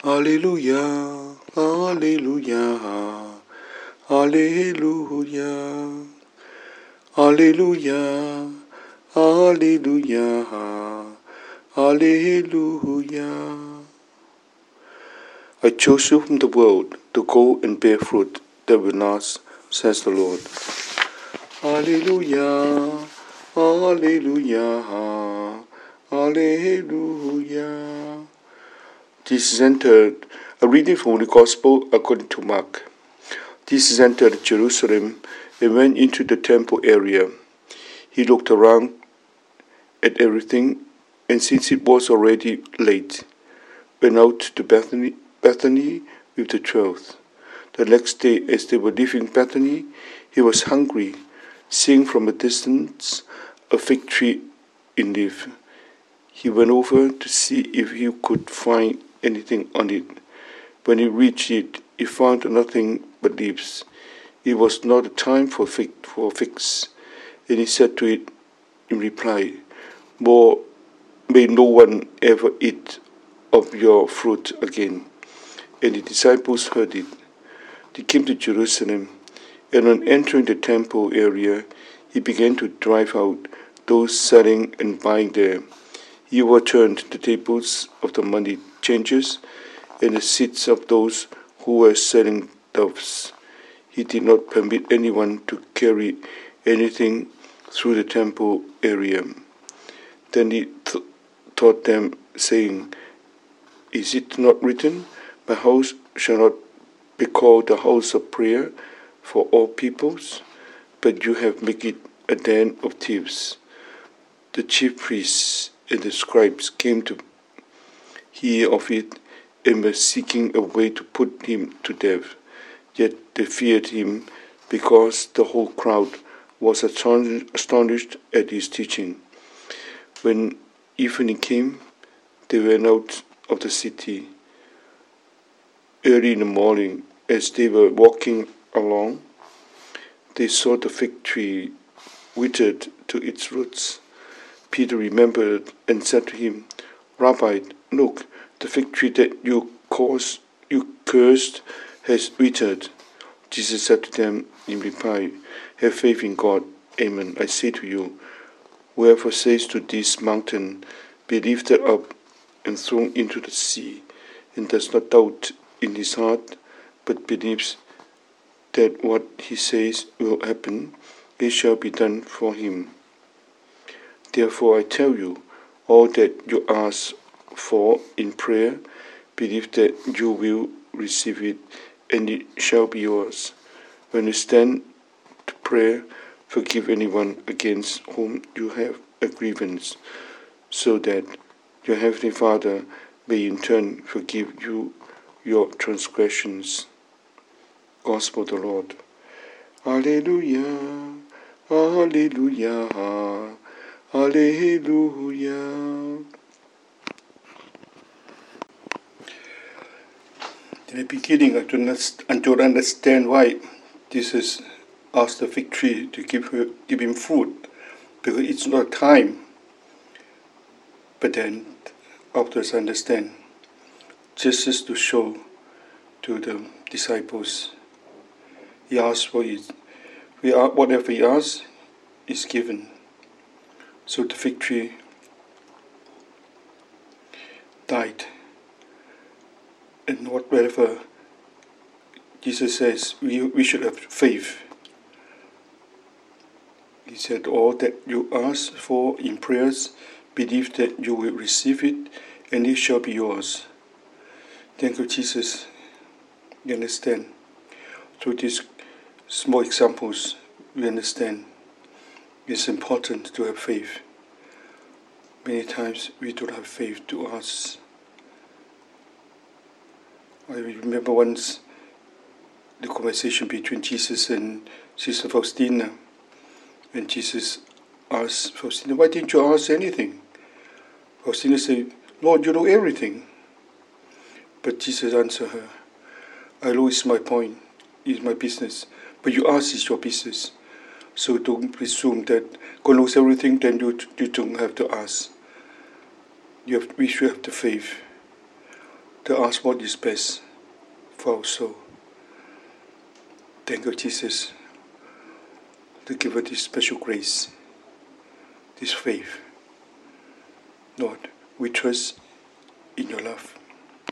Hallelujah, hallelujah, hallelujah, hallelujah, hallelujah, hallelujah. I chose you from the world to go and bear fruit that will last, says the Lord. Hallelujah, hallelujah, hallelujah. Jesus entered, a reading from the Gospel according to Mark. Jesus entered Jerusalem and went into the temple area. He looked around at everything, and since it was already late, went out to Bethany with the 12. The next day, as they were leaving Bethany, he was hungry, seeing from a distance a fig tree in leaf. He went over to see if he could find anything on it. When he reached it, he found nothing but leaves. It was not a time for figs. And he said to it in reply, May no one ever eat of your fruit again. And the disciples heard it. They came to Jerusalem, and on entering the temple area, he began to drive out those selling and buying there. He overturned the tables of the money changers and the seats of those who were selling doves. He did not permit anyone to carry anything through the temple area. Then he taught them, saying, Is it not written, My house shall not be called the house of prayer for all peoples, but you have made it a den of thieves? The chief priests and the scribes came to hear of it and were seeking a way to put him to death. Yet they feared him because the whole crowd was astonished at his teaching. When evening came, they went out of the city. Early in the morning, as they were walking along, they saw the fig tree withered to its roots. Peter remembered and said to him, Rabbi, look, the fig tree that you cursed has withered. Jesus said to them in reply, Have faith in God. Amen. I say to you, whoever says to this mountain, Be lifted up and thrown into the sea, and does not doubt in his heart, but believes that what he says will happen, it shall be done for him. Therefore I tell you, all that you ask for in prayer, believe that you will receive it, and it shall be yours. When you stand to prayer, forgive anyone against whom you have a grievance, so that your heavenly Father may in turn forgive you your transgressions. Gospel of the Lord. Alleluia, alleluia, alleluia. In the beginning, I don't understand why Jesus asked the fig tree to give him food, because it's not time. But then, afterwards, I understand, just as to show to the disciples, he asked for it. Whatever he asks is given. So the fig tree died. And whatever Jesus says, we should have faith. He said, all that you ask for in prayers, believe that you will receive it, and it shall be yours. Thank you, Jesus. You understand? Through these small examples, we understand it's important to have faith. Many times we don't have faith to ask. I remember once the conversation between Jesus and Sister Faustina. And Jesus asked Faustina, why didn't you ask anything? Faustina said, Lord, you know everything. But Jesus answered her, I know it's my point, it's my business, but you ask is your business. So don't presume that God knows everything, then you don't have to ask. We should have the faith. to ask what is best for our soul. Thank you, Jesus, to give us this special grace, this faith. Lord, we trust in your love.